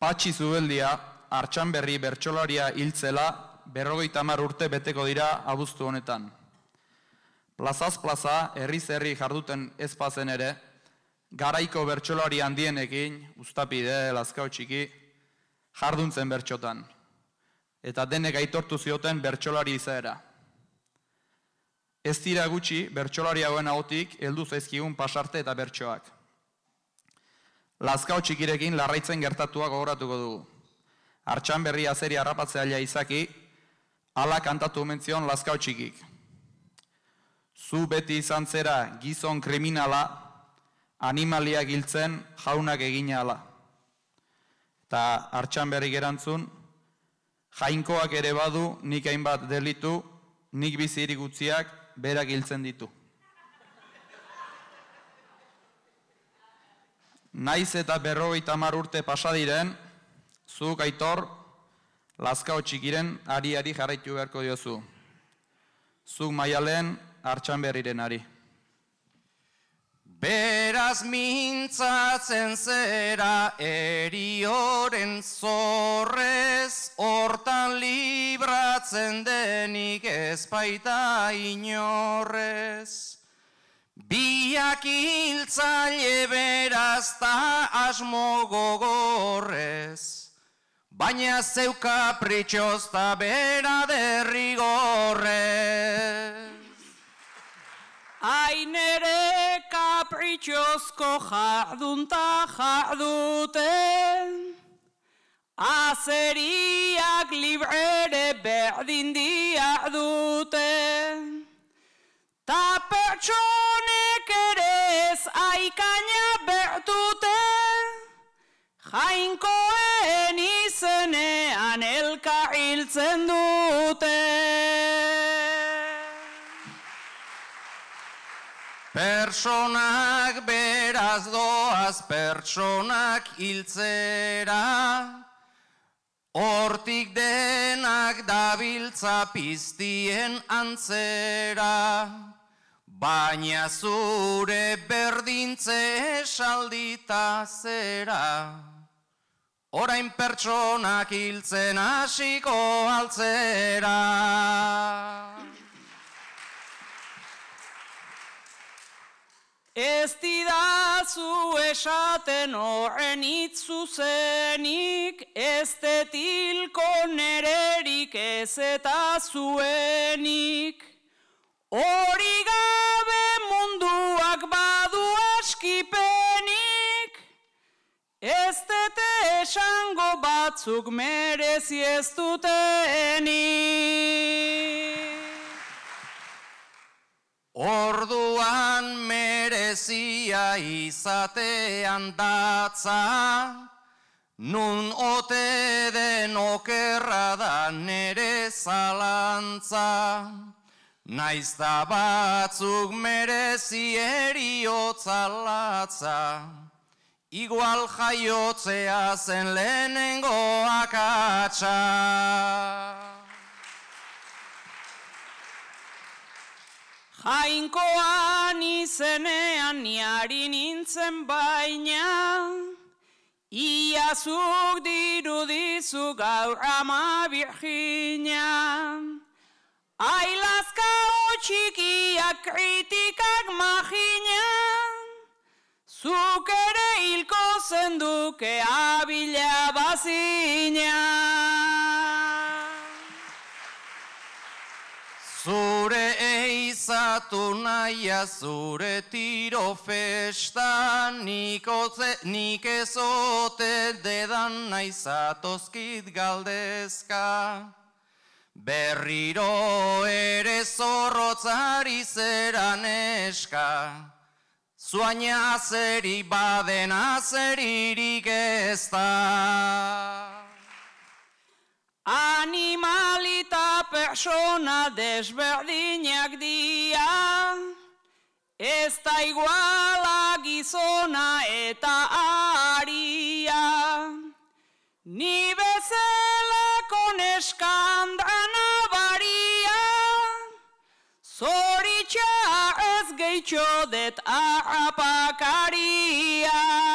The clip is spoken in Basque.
Patxi Zubeldia, Artxanberri bertsolaria hiltzela 50 urte beteko dira abuztu honetan. Plazaz plaza, herriz herri jarduten ezpazen ere, garaiko bertsolari handienekin, Uztapide, Lazkao Txiki, jarduntzen bertxotan. Eta denek aitortu zioten bertsolari izaera. Ez dira gutxi, bertsolari hauen ahotik heldu zaizkigun pasarte eta bertsoak. Lazkao Txikirekin larraitzen gertatuak gogoratuko dugu. Artxanberri azeri harrapatzailea izaki, hala kantatu mentzion Lazkao Txikik. Zu beti izan zera gizon kriminala, animaliak hiltzen jaunak egina ala. Eta Artxanberrik erantzun, jainkoak ere badu nik hainbat delitu, nik bizirik utziak berak hiltzen ditu. Naiz eta 50 urte pasadiren, zuk Aitor, Lazkao Txikiren ari jarraitu beharko diozu. Zuk Maialen, Artxanberriren ari. Beraz mintzatzen zera erioren zorrez, hortan libratzen denik ezpaita inorrez. Biak hiltzaile beraz ta asmo gogorrez, baina zeu kapritxoz ta bera derrigorrez. Ainere kapritxozko jardunta jarduten, azeriak librere berdin diarduten, ta pertsonek ere ez aikaina bertuten, jainkoen izenean elka hiltzen duten. Pertsonak beraz doaz pertsonak hiltzera, hortik denak dabiltza piztien antzera, baina zure berdintze esaldita zera, orain pertsonak hiltzen hasiko altzera. Ez didazu esaten horren itzuzenik, ez detilko nererik ez eta zuenik. Hori gabe munduak badu askipenik, ez dete esango batzuk merezi ez dutenik. Orduan merezia izatean datza, nun ote den okerra da nere zalantza, naiz da batzuk merezi eriotza latza, igual jaiotzea zen lehenengo akatsa. Jainkoan izenean niari nintzen baina, iazuk dirudizu gaur ama Virginia. Ai Lazkao Txikiak kritikak magina, zuk ere hilko zenduke abila bazina. Zure eizatu naia zure tiro festa, nik ezote dedan naizatozkit galdezka. Berriro ere zorrotzari zera neska, zuaina azeri baden azeririk ez da. Animalita persona desberdinak dia, ez da iguala gizona eta aria. Ni bezalako neskandana baria, zoritxa ez gehitxo det apakaria.